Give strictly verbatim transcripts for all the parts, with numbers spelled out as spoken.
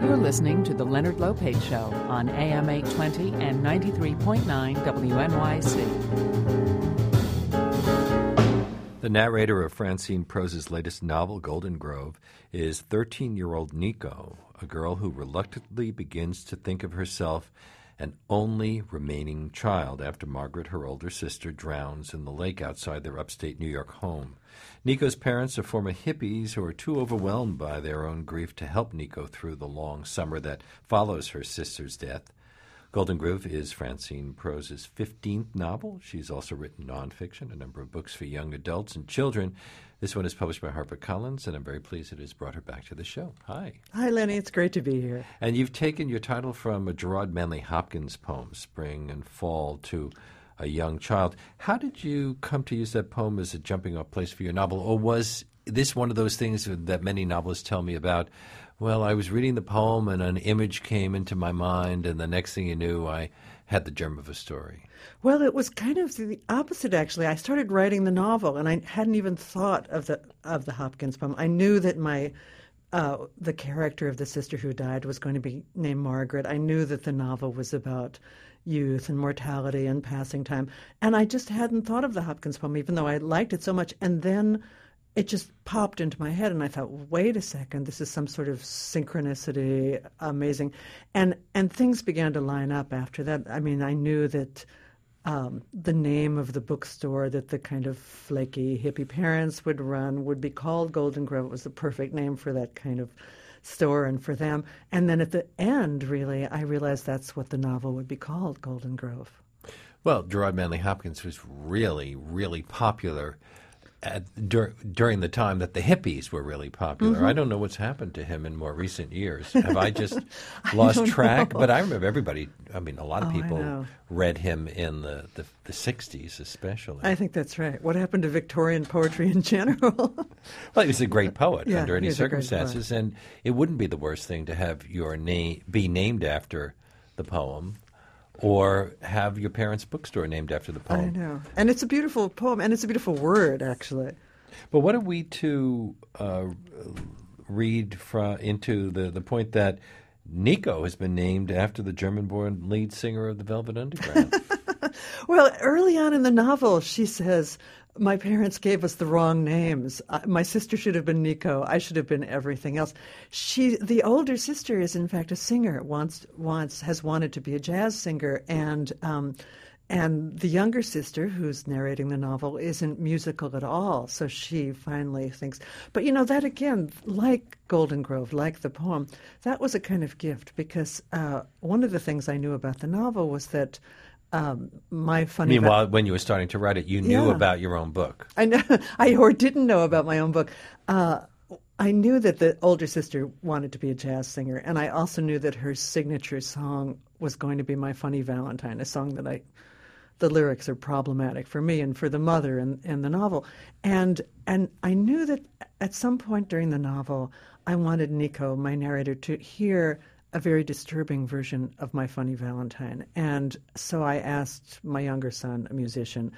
You're listening to The Leonard Lopate Show on A M eight twenty and ninety-three point nine W N Y C. The narrator of Francine Prose's latest novel, Golden Grove, is thirteen-year-old Nico, a girl who reluctantly begins to think of herself an only remaining child after Margaret, her older sister, drowns in the lake outside their upstate New York home. Nico's parents are former hippies who are too overwhelmed by their own grief to help Nico through the long summer that follows her sister's death. Golden Grove is Francine Prose's fifteenth novel. She's also written nonfiction, a number of books for young adults and children. This one is published by HarperCollins, and I'm very pleased it has brought her back to the show. Hi. Hi, Lenny. It's great to be here. And you've taken your title from a Gerard Manley Hopkins poem, Spring and Fall, to a young child. How did you come to use that poem as a jumping-off place for your novel? Or was this one of those things that many novelists tell me about? Well, I was reading the poem and an image came into my mind, and the next thing you knew, I had the germ of a story. Well, it was kind of the opposite, actually. I started writing the novel, and I hadn't even thought of the of the Hopkins poem. I knew that my uh, the character of the sister who died was going to be named Margaret. I knew that the novel was about youth and mortality and passing time, and I just hadn't thought of the Hopkins poem, even though I liked it so much. And then it just popped into my head, and I thought, wait a second, this is some sort of synchronicity, amazing. And and things began to line up after that. I mean, I knew that um, the name of the bookstore that the kind of flaky hippie parents would run would be called Golden Grove. It was the perfect name for that kind of store and for them. And then at the end, really, I realized that's what the novel would be called, Golden Grove. Well, Gerard Manley Hopkins was really, really popular At, dur- during the time that the hippies were really popular. Mm-hmm. I don't know what's happened to him in more recent years. Have I just lost track? Know. But I remember everybody, I mean, a lot of Oh, people read him in the, the, the sixties especially. I think that's right. What happened to Victorian poetry in general? Well, he was a great poet yeah, under any he was a great circumstances, poet. and it wouldn't be the worst thing to have your name be named after the poem, or have your parents' bookstore named after the poem. I know. And it's a beautiful poem, and it's a beautiful word, actually. But what are we to uh, read fra- into the, the point that Nico has been named after the German-born lead singer of the Velvet Underground? Well, early on in the novel, she says, my parents gave us the wrong names. Uh, my sister should have been Nico. I should have been everything else. She, the older sister, is in fact a singer. Wants, wants, has wanted to be a jazz singer, and um, and the younger sister, who's narrating the novel, isn't musical at all. So she finally thinks. But you know that again, like Golden Grove, like the poem, that was a kind of gift because uh, one of the things I knew about the novel was that. Um, my funny. Meanwhile, va- when you were starting to write it, you knew yeah. about your own book. I know, I or didn't know about my own book. Uh, I knew that the older sister wanted to be a jazz singer, and I also knew that her signature song was going to be "My Funny Valentine," a song that I, the lyrics are problematic for me and for the mother in, in the novel, and and I knew that at some point during the novel, I wanted Nico, my narrator, to hear a very disturbing version of My Funny Valentine. And so I asked my younger son, a musician,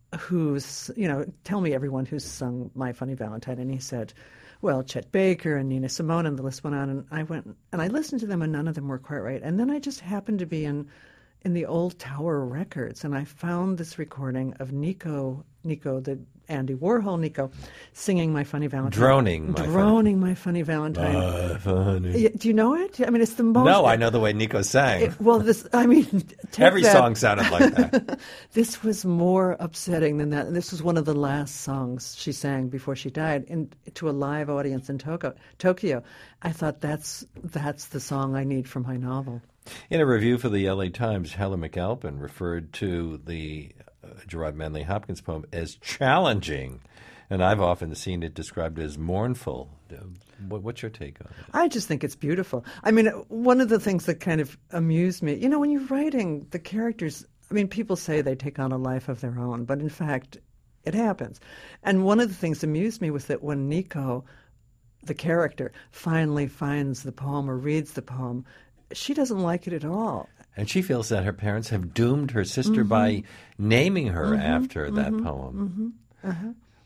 who's, you know, tell me everyone who's sung My Funny Valentine. And he said, well, Chet Baker and Nina Simone, and the list went on. And I went, and I listened to them, and none of them were quite right. And then I just happened to be in in the old Tower Records, and I found this recording of Nico, Nico, the Andy Warhol Nico, singing My Funny Valentine. Droning. My Droning My Funny Valentine. My funny. Yeah, do you know it? I mean, it's the most... No, I know the way Nico sang. It, well, this, I mean... take Every that. song sounded like that. This was more upsetting than that. This was one of the last songs she sang before she died in, to a live audience in Toko, Tokyo. I thought, that's that's the song I need for my novel. In a review for the L A Times, Helen McAlpin referred to the uh, Gerard Manley Hopkins poem as challenging, and I've often seen it described as mournful. Uh, what, what's your take on it? I just think it's beautiful. I mean, one of the things that kind of amused me, you know, when you're writing, the characters, I mean, people say they take on a life of their own, but in fact, it happens. And one of the things that amused me was that when Nico, the character, finally finds the poem or reads the poem, she doesn't like it at all. And she feels that her parents have doomed her sister mm-hmm. by naming her mm-hmm. after that mm-hmm. poem. Mm-hmm. Uh-huh.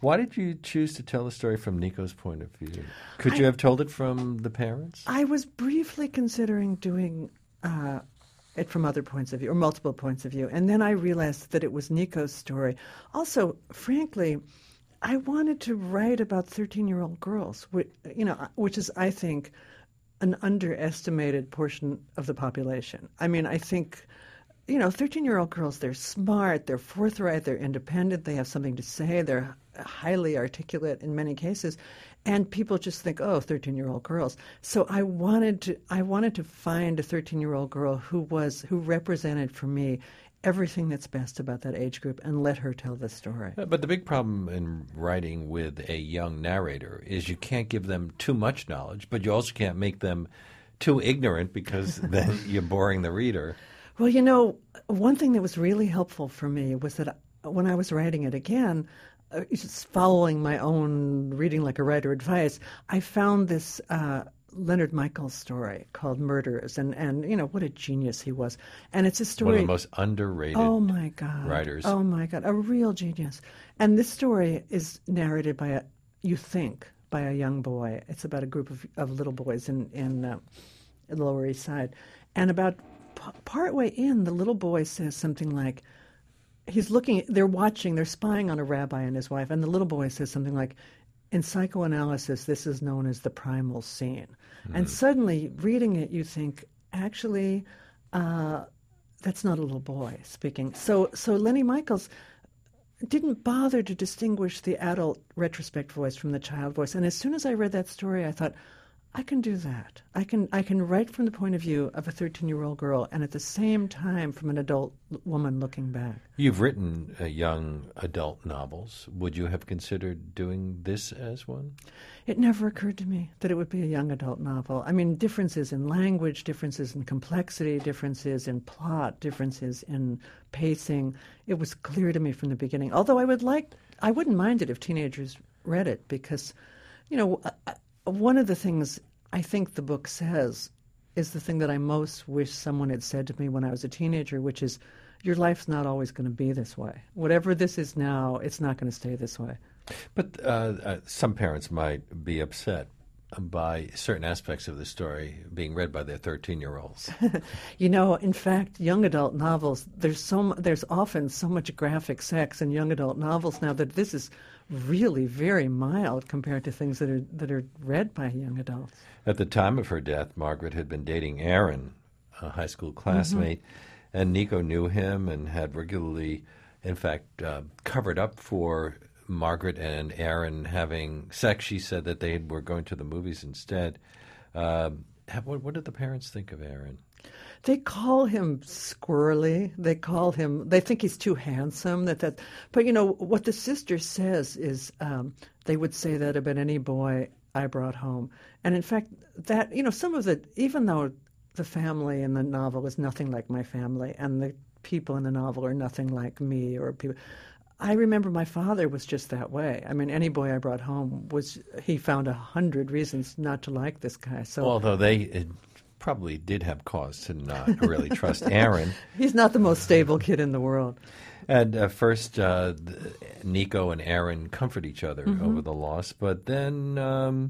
Why did you choose to tell the story from Nico's point of view? Could I, you have told it from the parents? I was briefly considering doing uh, it from other points of view, or multiple points of view, and then I realized that it was Nico's story. Also, frankly, I wanted to write about thirteen-year-old girls, which, you know, which is, I think, an underestimated portion of the population. I mean, I think, you know, thirteen-year-old girls, they're smart, they're forthright, they're independent, they have something to say, they're highly articulate in many cases, and people just think, oh, thirteen-year-old girls. So I wanted to, I wanted to find a thirteen-year-old girl who was, who represented for me everything that's best about that age group and let her tell the story. But the big problem in writing with a young narrator is you can't give them too much knowledge, but you also can't make them too ignorant because then you're boring the reader. Well, you know, one thing that was really helpful for me was that when I was writing it again, uh, just following my own reading like a writer advice, I found this uh, Leonard Michaels story called Murderers, and, and you know, what a genius he was. And it's a story... One of the most underrated oh my God. writers. Oh, my God. A real genius. And this story is narrated by, a, you think, by a young boy. It's about a group of, of little boys in, in uh, the Lower East Side. And about p- partway in, the little boy says something like, he's looking, they're watching, they're spying on a rabbi and his wife, and the little boy says something like, in psychoanalysis, this is known as the primal scene. Mm. And suddenly, reading it, you think, actually, uh, that's not a little boy speaking. So, so Lenny Michaels didn't bother to distinguish the adult retrospect voice from the child voice. And as soon as I read that story, I thought, I can do that. I can I can write from the point of view of a thirteen-year-old girl and at the same time from an adult woman looking back. You've written uh, young adult novels. Would you have considered doing this as one? It never occurred to me that it would be a young adult novel. I mean, differences in language, differences in complexity, differences in plot, differences in pacing. It was clear to me from the beginning. Although I would like, I wouldn't mind it if teenagers read it because, you know, I, one of the things I think the book says is the thing that I most wish someone had said to me when I was a teenager, which is, your life's not always going to be this way. Whatever this is now, it's not going to stay this way. But uh, uh, some parents might be upset by certain aspects of the story being read by their thirteen-year-olds. You know, in fact, young adult novels, there's so there's often so much graphic sex in young adult novels now that this is really very mild compared to things that are that are read by young adults. At the time of her death, Margaret had been dating Aaron, a high school classmate, mm-hmm. and Nico knew him and had regularly, in fact, uh, covered up for Margaret and Aaron having sex. She said that they were going to the movies instead. Uh, what, what did the parents think of Aaron? They call him squirrely. They call him, they think he's too handsome. That, that, but, you know, what the sister says is um, they would say that about any boy I brought home. And in fact, that, you know, some of the, even though the family in the novel is nothing like my family and the people in the novel are nothing like me or people, I remember my father was just that way. I mean, any boy I brought home was, he found a hundred reasons not to like this guy. So, although they uh, probably did have cause to not really trust Aaron. He's not the most stable kid in the world. And uh, first, uh, Nico and Aaron comfort each other mm-hmm. over the loss, but then um,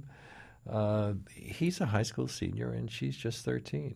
uh, he's a high school senior and she's just thirteen.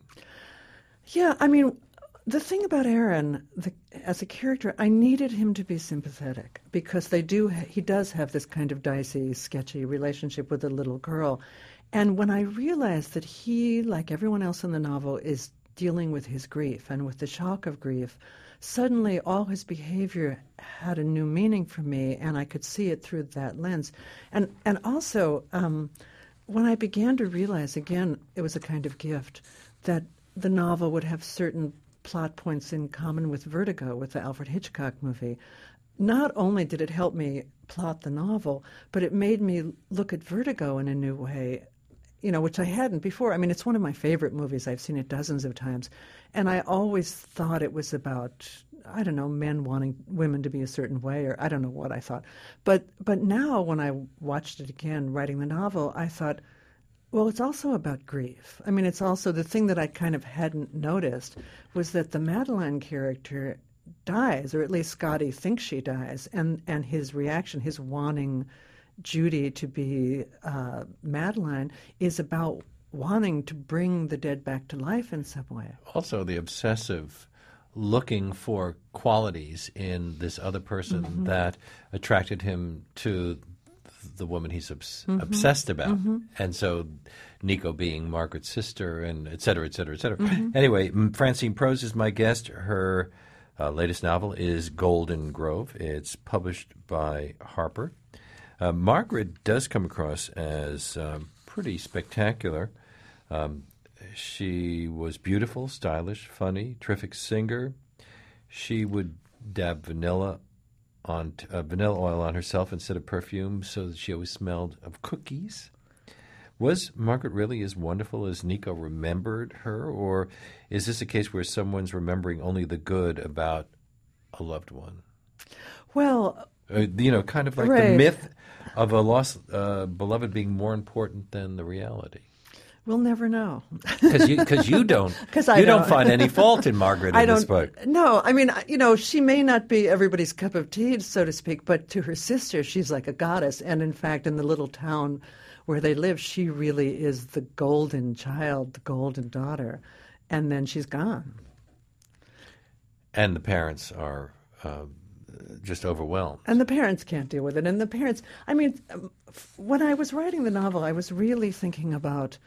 Yeah, I mean, the thing about Aaron, the, as a character, I needed him to be sympathetic because they do. He does have this kind of dicey, sketchy relationship with a little girl. And when I realized that he, like everyone else in the novel, is dealing with his grief and with the shock of grief, suddenly all his behavior had a new meaning for me, and I could see it through that lens. And, and also, um, when I began to realize, again, it was a kind of gift, that the novel would have certain plot points in common with Vertigo, with the Alfred Hitchcock movie. Not only did it help me plot the novel, but it made me look at Vertigo in a new way, you know, which I hadn't before. I mean, it's one of my favorite movies. I've seen it dozens of times. And I always thought it was about, I don't know, men wanting women to be a certain way, or I don't know what I thought. But but now when I watched it again, writing the novel, I thought, well, it's also about grief. I mean, it's also the thing that I kind of hadn't noticed was that the Madeline character dies, or at least Scotty thinks she dies, and, and his reaction, his wanting Judy to be uh, Madeline, is about wanting to bring the dead back to life in some way. Also, the obsessive looking for qualities in this other person mm-hmm. that attracted him to the woman he's obs- mm-hmm. obsessed about. Mm-hmm. And so Nico being Margaret's sister, and et cetera, et cetera, et cetera. Mm-hmm. Anyway, Francine Prose is my guest. Her uh, latest novel is Golden Grove. It's published by Harper. Uh, Margaret does come across as um, pretty spectacular. Um, she was beautiful, stylish, funny, terrific singer. She would dab vanilla on t- uh, vanilla oil on herself instead of perfume, so that she always smelled of cookies. Was Margaret really as wonderful as Nico remembered her, or is this a case where someone's remembering only the good about a loved one? Well, uh, you know, kind of like right. the myth of a lost uh, beloved being more important than the reality. We'll never know. Because you, cause you don't, Cause you I don't don't find any fault in Margaret in I don't, this book. No, I mean, you know, she may not be everybody's cup of tea, so to speak, but to her sister, she's like a goddess. And in fact, in the little town where they live, she really is the golden child, the golden daughter. And then she's gone. And the parents are uh, just overwhelmed. And the parents can't deal with it. And the parents, I mean, when I was writing the novel, I was really thinking about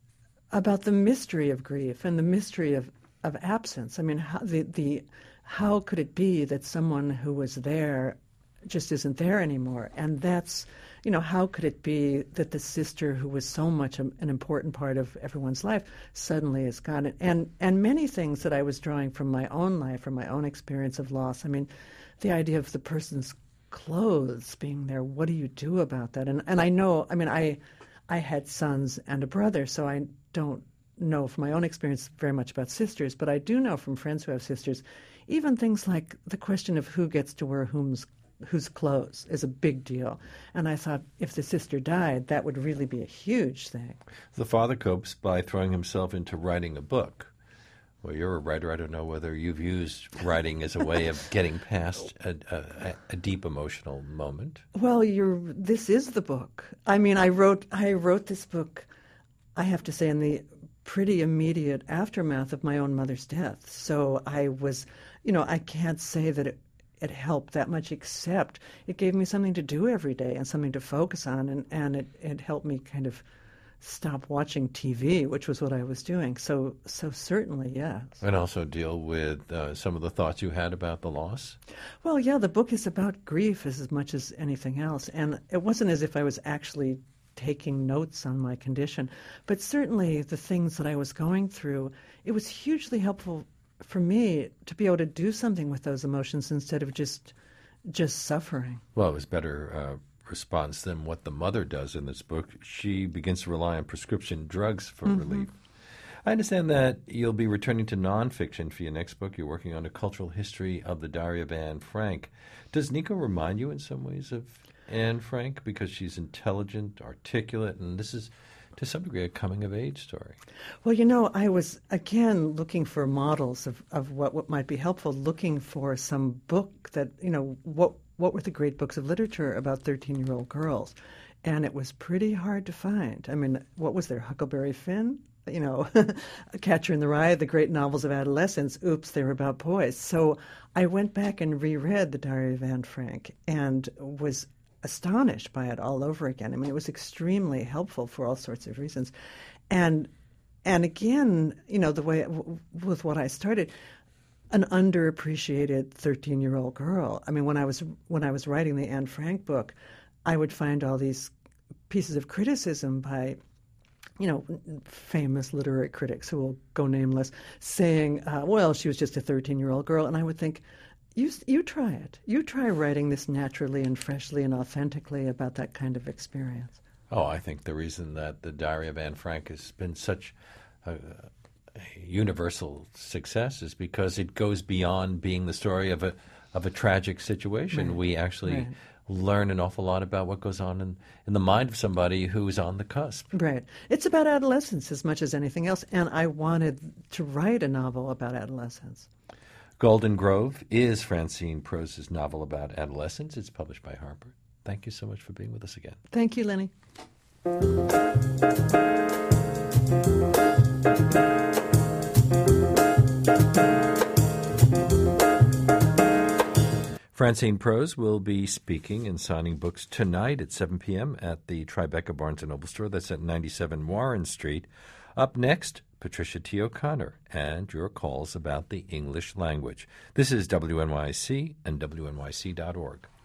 about the mystery of grief and the mystery of, of absence. I mean, how, the, the, how could it be that someone who was there just isn't there anymore? And that's, you know, how could it be that the sister who was so much a, an important part of everyone's life suddenly is gone? And, and many things that I was drawing from my own life, from my own experience of loss. I mean, the idea of the person's clothes being there, what do you do about that? And, and I know, I mean, I, I had sons and a brother, so I don't know from my own experience very much about sisters, but I do know from friends who have sisters, even things like the question of who gets to wear whom's whose clothes is a big deal. And I thought if the sister died, that would really be a huge thing. The father copes by throwing himself into writing a book. Well, you're a writer. I don't know whether you've used writing as a way of getting past a, a, a deep emotional moment. Well, you're. This is the book. I mean, I wrote. I wrote this book, I have to say, in the pretty immediate aftermath of my own mother's death. So I was, you know, I can't say that it, it helped that much, except it gave me something to do every day and something to focus on, and, and it, it helped me kind of stop watching T V, which was what I was doing. So, so certainly, yes. And also deal with uh, some of the thoughts you had about the loss? Well, yeah, the book is about grief as much as anything else. And it wasn't as if I was actually taking notes on my condition, but certainly the things that I was going through, it was hugely helpful for me to be able to do something with those emotions instead of just just suffering. Well, it was better uh, response than what the mother does in this book. She begins to rely on prescription drugs for mm-hmm. relief. I understand that you'll be returning to nonfiction for your next book. You're working on a cultural history of the Diary of Anne Frank. Does Nico remind you in some ways of Anne Frank because she's intelligent, articulate, and this is to some degree a coming-of-age story? Well, you know, I was, again, looking for models of, of what, what might be helpful, looking for some book that, you know, what what were the great books of literature about thirteen-year-old girls? And it was pretty hard to find. I mean, what was there, Huckleberry Finn? You know, Catcher in the Rye, the great novels of adolescence. Oops, they were about boys. So I went back and reread The Diary of Anne Frank and was astonished by it all over again. I mean, it was extremely helpful for all sorts of reasons. And and again, you know, the way w- with what I started, an underappreciated thirteen-year-old girl. I mean, when I was when I was writing the Anne Frank book, I would find all these pieces of criticism by, you know, famous literary critics who will go nameless, saying, uh, well, she was just a thirteen-year-old girl. And I would think, You you try it. You try writing this naturally and freshly and authentically about that kind of experience. Oh, I think the reason that The Diary of Anne Frank has been such a, a universal success is because it goes beyond being the story of a of a tragic situation. Right. We actually right. learn an awful lot about what goes on in, in the mind of somebody who's on the cusp. Right. It's about adolescence as much as anything else, and I wanted to write a novel about adolescence. Golden Grove is Francine Prose's novel about adolescence. It's published by Harper. Thank you so much for being with us again. Thank you, Lenny. Francine Prose will be speaking and signing books tonight at seven p.m. at the Tribeca Barnes and Noble store. That's at ninety-seven Warren Street. Up next, Patricia T. O'Connor and your calls about the English language. This is W N Y C and W N Y C dot org.